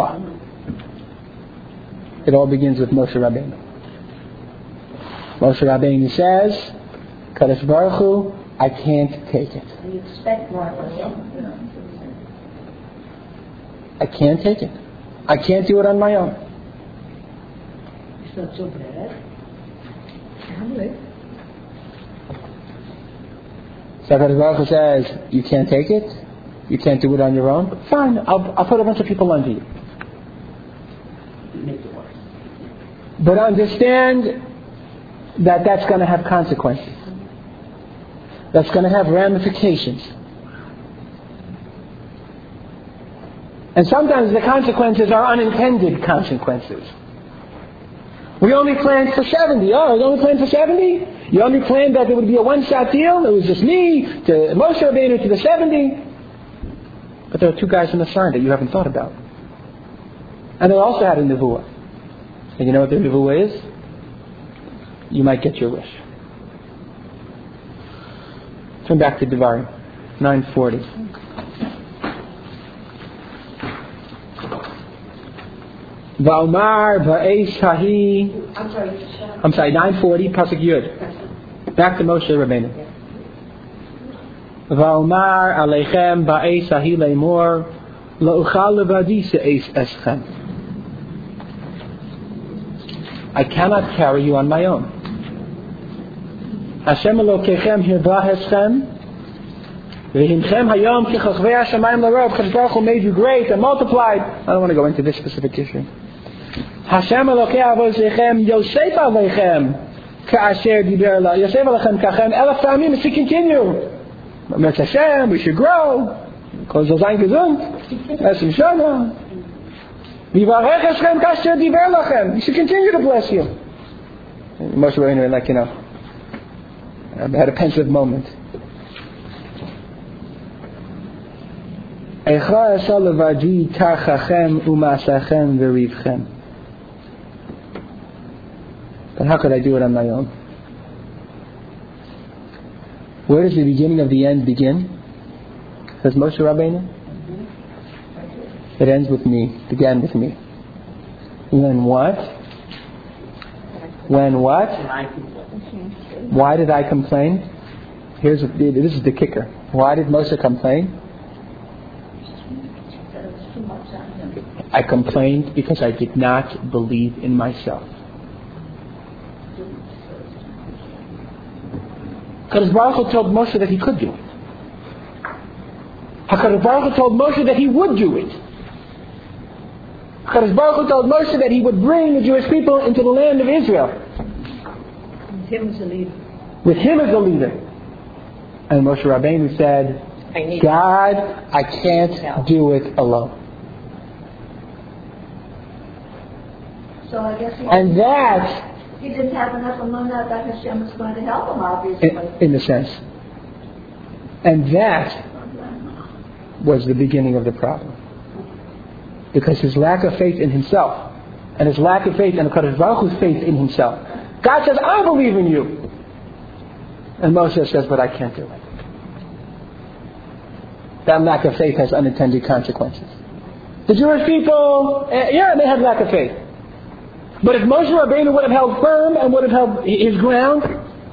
It all begins with Moshe Rabbeinu. Moshe Rabbeinu says, Kadosh Baruch Hu, I can't take it. You expect more of yourself. I can't take it. I can't do it on my own. It's not so bad. So Kadosh Baruch Hu says, you can't take it? You can't do it on your own? Fine, I'll put a bunch of people under you. Make it worse. But understand that that's going to have consequences. That's going to have ramifications. And sometimes the consequences are unintended consequences. We only planned for 70. Oh, we only planned for 70? You only planned that there would be a one-shot deal? It was just me, to Moshe Rabbeinu, to the 70. But there are two guys in the sign that you haven't thought about. And they also had a nevuah. And you know what their nevuah is? You might get your wish. Turn back to Devarim, 940. Va'omar va'esh hahi. I'm sorry, 940, Pasuk Yud. Back to Moshe Rabbeinu. Va'omar aleichem ba'esh hahi le'mor la'uchal levadi se'es eschem. I cannot carry you on my own. Hashem Elokechem hirvah eschem v'himchem hayom kichachvei hashamayim l'rov. Kadosh Baruch Hu made you great and multiplied. I don't want to go into this specific issue. Hashem Elokei avosechem Yosef aleichem ka'asher diber la Yosef aleichem kachem elef ta'amim. It should continue. Merz Hashem, we should grow. Kol soll sein gesund. Esim shana. Vivarech eschem ka'asher diber lachem. We should continue to bless you. Moshe Rabbeinu, I had a pensive moment. Eicha esal levadi tarchachem u'masachem v'rivchem. But how could I do it on my own? Where does the beginning of the end begin? Says Moshe Rabbeinu. It ends with me. Began with me. When what? When what? Why did I complain? This is the kicker. Why did Moshe complain? I complained because I did not believe in myself. HaKadosh Baruch Hu told Moshe that he could do it. HaKadosh Baruch Hu told Moshe that he would do it. HaKadosh Baruch Hu told Moshe that he would bring the Jewish people into the land of Israel. With him as a leader. With him as a leader. And Moshe Rabbeinu said, God, I can't do it alone. So I guess And that He didn't have enough emunah that Hashem was going to help him, obviously. in the sense. And that was the beginning of the problem. Because his lack of faith in himself, and his lack of faith in the Kadosh Baruch Hu's faith in himself. God says, I believe in you. And Moshe says, but I can't do it. That lack of faith has unintended consequences. The Jewish people, they had lack of faith. But if Moshe Rabbeinu would have held firm and would have held his ground,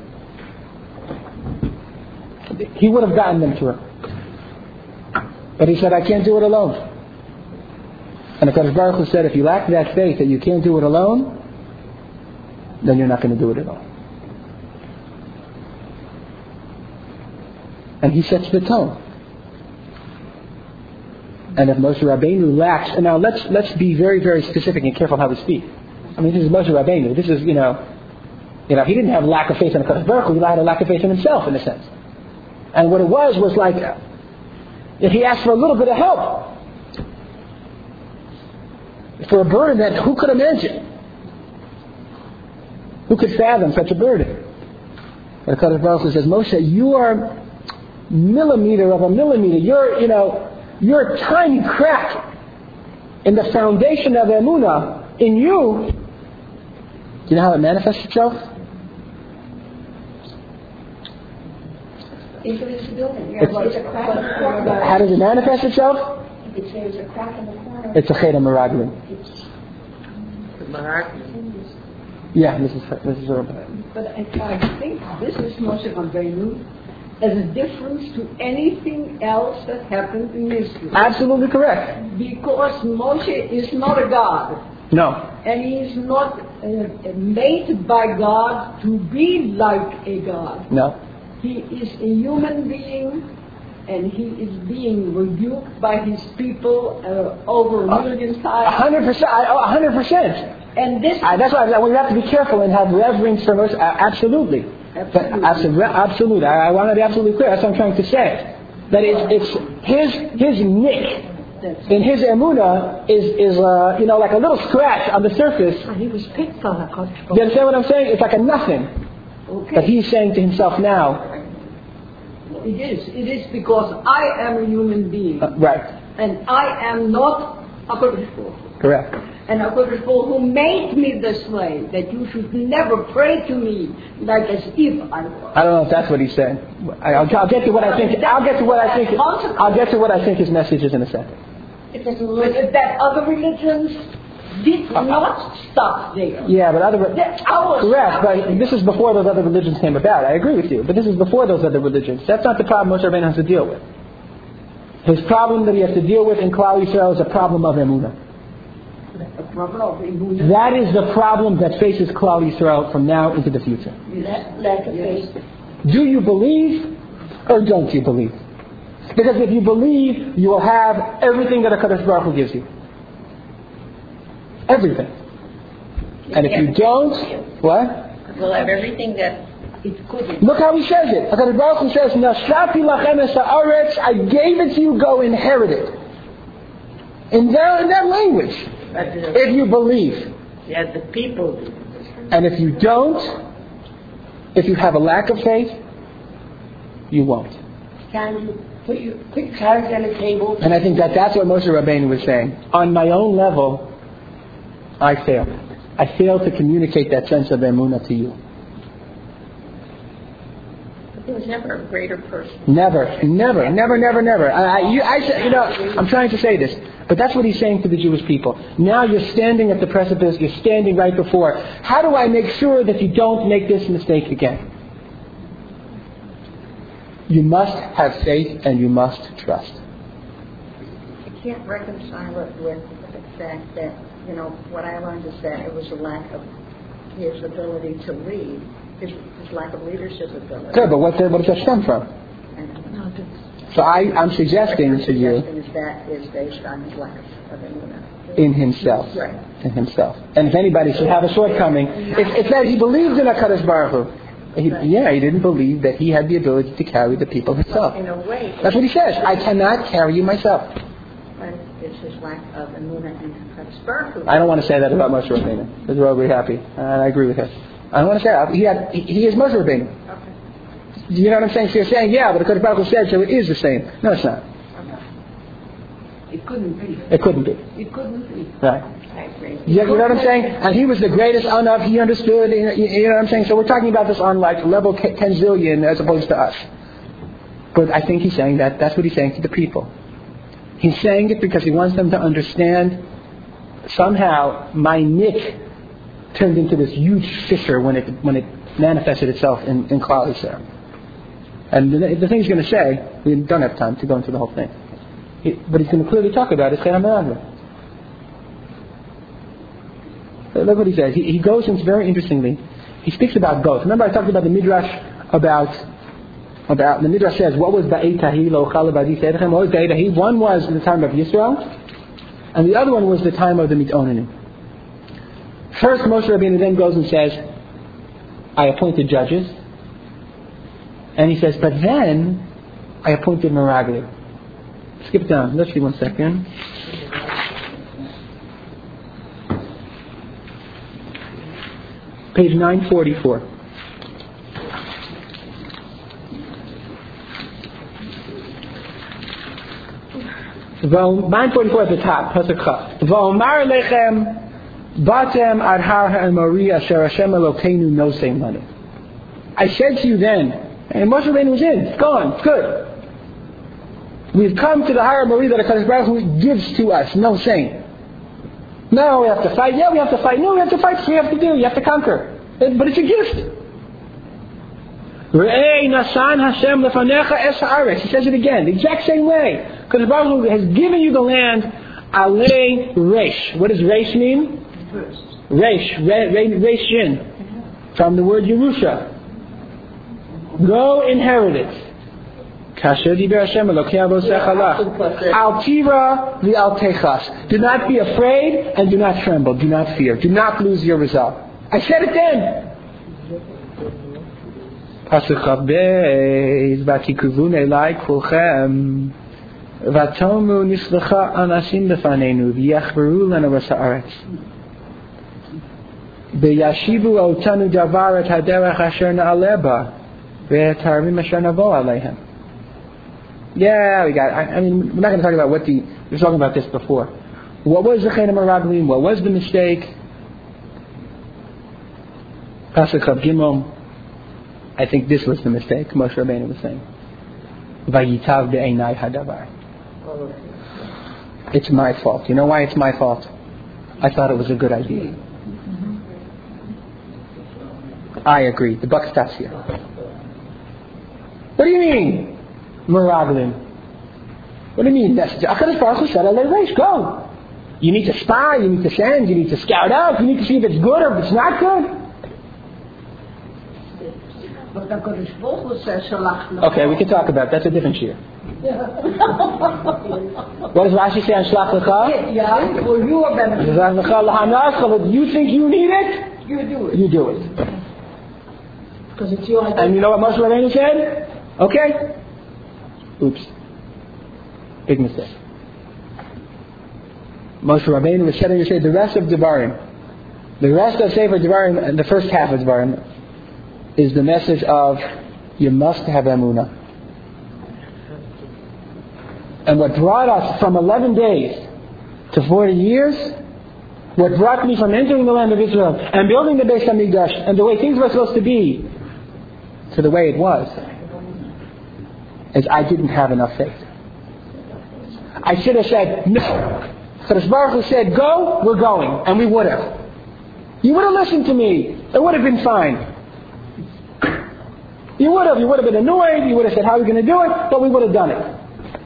he would have gotten them through. But he said, I can't do it alone. And the Kadosh Baruch Hu said, if you lack that faith that you can't do it alone, then you're not going to do it at all. And he sets the tone. And if Moshe Rabbeinu lacks, and now let's be very, very specific and careful how we speak. I mean, this is Moshe Rabbeinu. This is, he didn't have lack of faith in the Kadosh Baruch Hu. He had a lack of faith in himself, in a sense. And what it was like, if he asked for a little bit of help, for a burden that who could imagine? Who could fathom such a burden? But the Kadosh Baruch Hu says, Moshe, you are millimeter of a millimeter. You're a tiny crack in the foundation of Emunah in you. Do you know how it manifests itself? Into this building. It's a crack in the corner. How does it manifest itself? You could say it's a crack in the corner. It's a Cheder Meraglim. Yeah, Mrs. But I think this is Moshe Rabbeinu as a difference to anything else that happened in history. Absolutely correct. Because Moshe is not a god. No. And he is not made by God to be like a god. No. He is a human being, and he is being rebuked by his people over a million times. 100%. 100%. And this that's why we have to be careful and have reverence for Moshe. Absolutely. Absolutely. I want to be absolutely clear. That's what I'm trying to say. That it's his nick in his emunah is like a little scratch on the surface. He was picked on a country. You understand what I'm saying? It's like a nothing. Okay. But he's saying to himself now. It is because I am a human being. Right. And I am not a Kodesh Baruch Hu. Correct. And a Kodesh Baruch Hu made me this way, that you should never pray to me like as if I was. I don't know if that's what he's saying. I'll get to what I think. I'll get to what I think his message is in a second. But that other religions did not stop there. Yeah, but correct. But this is before those other religions came about. I agree with you. But this is before those other religions. That's not the problem Moshe Rabbeinu has to deal with. His problem that he has to deal with in Klal Yisrael is a problem of emunah. That is the problem that faces Klal Yisrael from now into the future. Lack of faith. Do you believe or don't you believe? Because if you believe, you will have everything that a Kadosh Baruch Hu gives you. Everything. And if you don't, what? We'll have everything that it could. Look how he says it. HaKadosh Baruch Hu says, "Nashati lachem es haaretz," I gave it to you, go inherit it. In that language. If you believe. Yeah, the people. And if you don't, if you have a lack of faith, you won't. Can you put your cards on the table? And I think that's what Moshe Rabbeinu was saying. On my own level, I failed. I failed to communicate that sense of emunah to you. There was never a greater person. Never. I'm trying to say this, but that's what he's saying to the Jewish people. Now you're standing at the precipice, you're standing right before. How do I make sure that you don't make this mistake again? You must have faith and you must trust. I can't reconcile it with the fact that, what I learned is that it was a lack of his ability to lead. His lack of leadership ability. Good, but what does that stem from? So I'm suggesting to you... that is based on his lack of emunah. In himself. Right. In himself. And if anybody should have a shortcoming, it's that he believed in HaKadosh Baruch Hu. He didn't believe that he had the ability to carry the people himself. In a way... That's what he says. I cannot carry you myself. But it's his lack of emunah in HaKadosh Baruch Hu. I don't want to say that about Moshe Rabbeinu. Because we're all very happy. And I agree with him. I don't want to say that. He is Moshe Rabbeinu. Okay. You know what I'm saying? So you're saying, yeah, but the Kodesh Baruch Hu said, so it is the same. No, it's not. It couldn't be. It couldn't be. It couldn't be. Right. I agree. You know what I'm saying? And he was the greatest enough. He understood. You know what I'm saying? So we're talking about this on like level 10 zillion as opposed to us. But I think he's saying that. That's what he's saying to the people. He's saying it because he wants them to understand. Somehow, my nick turned into this huge fissure when it manifested itself in Klal Yisrael. And the thing he's going to say, we don't have time to go into the whole thing. But he's going to clearly talk about it. Look what he says. He goes into very interestingly. He speaks about both. Remember I talked about the Midrash about the Midrash says, what was Ba'itahi lo chala ba'di seidechem? What was Ba'itahi? One was in the time of Yisrael, and the other one was the time of the Mitonanim. First, Moshe Rabbeinu then goes and says, I appointed judges. And he says, but then I appointed Meraglim. Skip down. Let's see 1 second. Page 944. 944 at the top. Pasuk Chaf. V'omar lechem batem ad har ha'emori asher Hashem Elokeinu nosei manu. I said to you then, and Moshe Rabbeinu was in. It's gone. It's good. We've come to the higher Mori that HaKadosh Baruch Hu gives to us, no saying. No, we have to fight. Yeah, we have to fight. No, we have to fight. So you have to do. You have to conquer. But it's a gift. Re'ei nasan Hashem lefanecha es haaretz. He says it again, the exact same way. HaKadosh Baruch Hu has given you the land alei reish. What does reish mean? Reish shin. From the word Yerusha. Go inherit it. Kasher diber Hashem Elokei avosecha lach. Al tira v'al techas. Do not be afraid and do not tremble. Do not fear. Do not lose your resolve. I said it then. Pasuk Chavbeis v'tikuvun elai kulchem v'tomu nislecha anasim b'fanenu v'yachveru lanu v'sa'aretz v'yashivu otanu davar et haderech asher na'aleba v'etarvim asher navo aleihem. Yeah, we got. I mean, we're not going to talk about we were talking about this before. What was the Chenem Meraglim? What was the mistake? Pasuk Chav Gimel. I think this was the mistake. Moshe Rabbeinu was saying, "Vayitav be'einai hadavar." It's my fault. You know why it's my fault? I thought it was a good idea. I agree. The buck stops here. What do you mean? Meraglim. What do you mean? HaKadosh Baruch Hu said, "Alei reish, go." You need to spy. You need to send. You need to scout out. You need to see if it's good or if it's not good. But HaKadosh Baruch Hu says, okay, we can talk about that. That's a different shir. What does Rashi say on Shlach Lecha? Yeah, for your benefit. You think you need it? You do it. You do it. Because it's your idea. And you know what Moshe Rabbeinu said? Okay. Oops. Big mistake. Moshe Rabbeinu was setting to say the rest of Devarim. The rest of Sefer Devarim, the first half of Devarim, is the message of you must have emunah. And what brought us from 11 days to 40 years, what brought me from entering the land of Israel and building the Beis HaMikdash and the way things were supposed to be to the way it was, is I didn't have enough faith. I should have said, no. Kadosh Baruch Hu said, go, we're going. And we would have. You would have listened to me. It would have been fine. You would have been annoyed. You would have said, how are we going to do it? But we would have done it.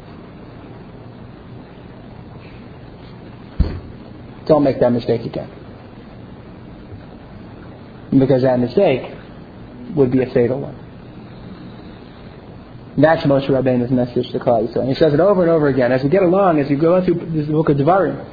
Don't make that mistake again. Because that mistake would be a fatal one. That's Moshe Rabbeinu's message to Klal Yisrael. And he says it over and over again. As we get along, as you go through this book of Devarim,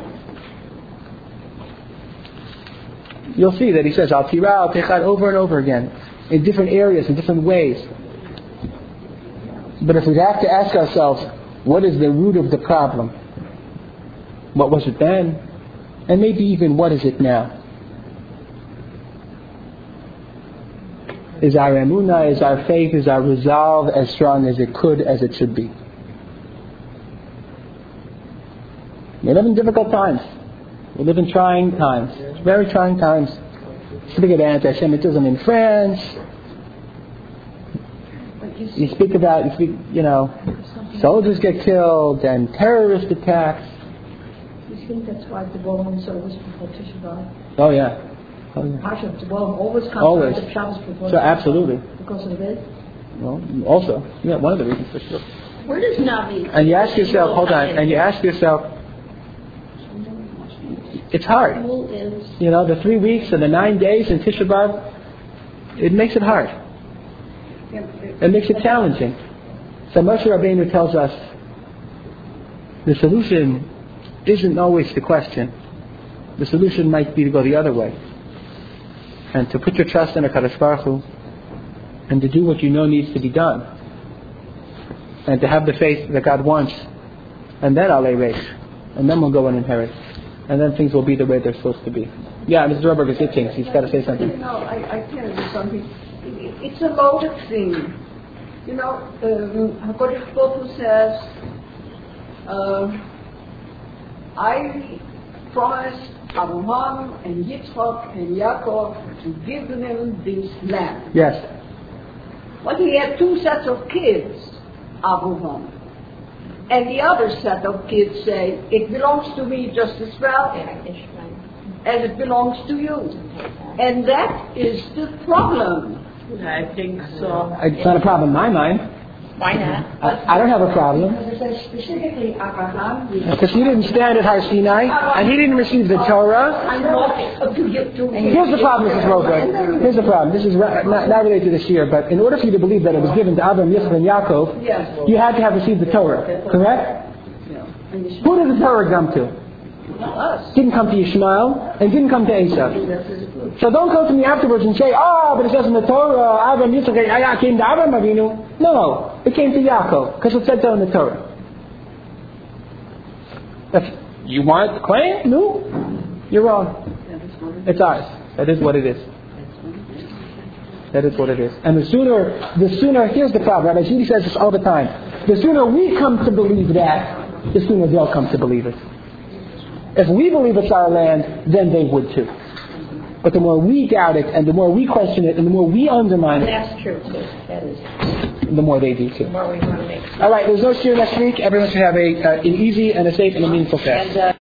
you'll see that he says, Al Tira, Al Techad, over and over again, in different areas, in different ways. But if we have to ask ourselves, what is the root of the problem? What was it then? And maybe even what is it now? Is our emunah, is our faith, is our resolve as strong as it could, as it should be? We live in difficult times. We live in trying times. Very trying times. Speak of anti-Semitism in France. You speak, soldiers get killed and terrorist attacks. You think that's why the Bolon is always before Tisha B'Av? Oh yeah. Pasha Bolon always comes Always. out of Shabbos before. So absolutely. Because of this? Well, also, one of the reasons for sure. Where does Navi? And you ask yourself, it's hard. The 3 weeks and the 9 days in Tisha B'Av, it makes it hard. It makes it challenging. So Moshe Rabbeinu tells us the solution isn't always the question. The solution might be to go the other way. And to put your trust in HaKadosh Baruch Hu, and to do what you know needs to be done. And to have the faith that God wants. And then Alei Reish. And then we'll go and inherit. And then things will be the way they're supposed to be. Yeah, Mr. Roberg is itching. He's got to say something. I tell you something. It's a loaded thing. HaKadosh Baruch Hu says, I promised Abraham and Yitzchak and Yaakov to give them this land. Yes. But he had 2 sets of kids, Abraham. And the other set of kids say, it belongs to me just as well as it belongs to you. And that is the problem. I think so. It's not a problem in my mind. Why not? I don't have a problem. Because it says specifically Abraham. Because he didn't stand at Har Sinai, and he didn't receive the Torah. Here's the problem, Mrs. Rosewood. Here's the problem. This is not related to this year, but in order for you to believe that it was given to Abraham, Yitzchak, and Yaakov, you had to have received the Torah. Correct? Who did the Torah come to? Didn't come to Yishmael, and didn't come to Esau. So don't come to me afterwards and say, but it says in the Torah, Abraham, Yitzchak, Yaakov came to Abraham Avinu. No, it came to Yaakov, because it said so in the Torah. If you want to claim? No, you're wrong. It's ours. That is what it is. That is what it is. And the sooner, here's the problem. Rabbi Judy says this all the time. The sooner we come to believe that, the sooner they'll come to believe it. If we believe it's our land, then they would too. But the more we doubt it, and the more we question it, and the more we undermine it, That's true too. That is. The more they do too. The more we want to make. All right, there's no shiur next week. Everyone should have an easy and a safe and a meaningful fast.